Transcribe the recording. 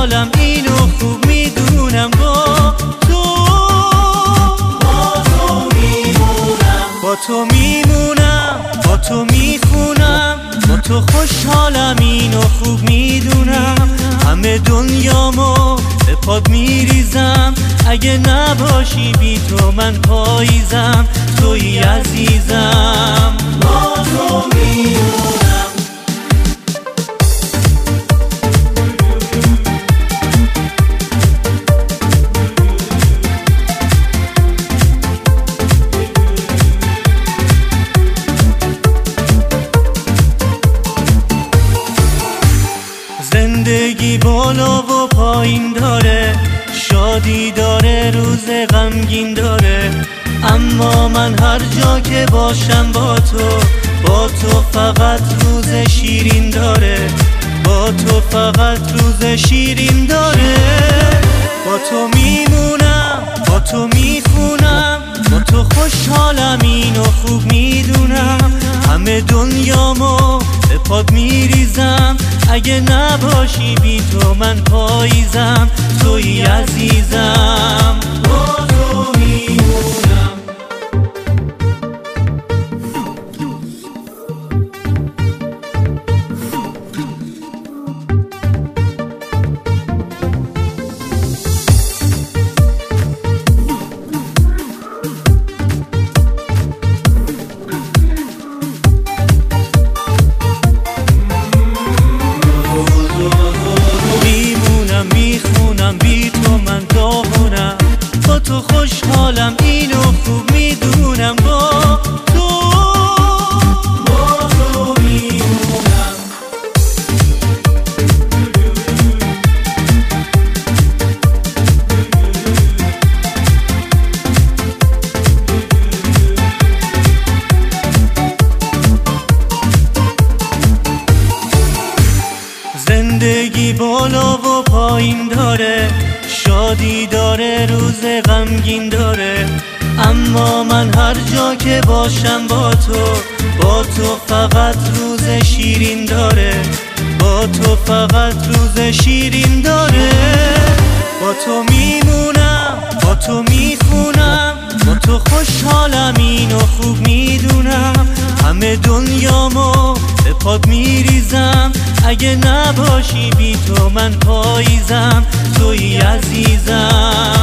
خوشحالم اینو خوب میدونم با تو میمونم با تو میخونم با تو خوشحالم اینو خوب میدونم همه دنیامو به پاد میریزم اگه نباشی بی تو من پاییزم تویی عزیزم با تو میمونم زندگی بالا و پایین داره شادی داره روز غمگین داره اما من هر جا که باشم با تو فقط روز شیرین داره با تو فقط روز شیرین داره با تو میمونم با تو میخونم با تو خوشحالم اینو خوب میدونم همه دنیامو به پاد میریزم اگه نباشی بی تو من پاییزم تویی عزیزم با تو میمونم میخونم بی تو من داغونم با تو خوشحالم اینو خوب میدونم با تو میمونم زندگی بالا و پایین داره شادی داره روز غمگین داره اما من هر جا که باشم با تو فقط روز شیرین داره با تو فقط روز شیرین داره با تو میمونم با تو میخونم با تو خوشحالم اینو خوب میدونم همه دنیامو به پاد میریزم اگه نباشی بی تو من پاییزم تویی عزیزم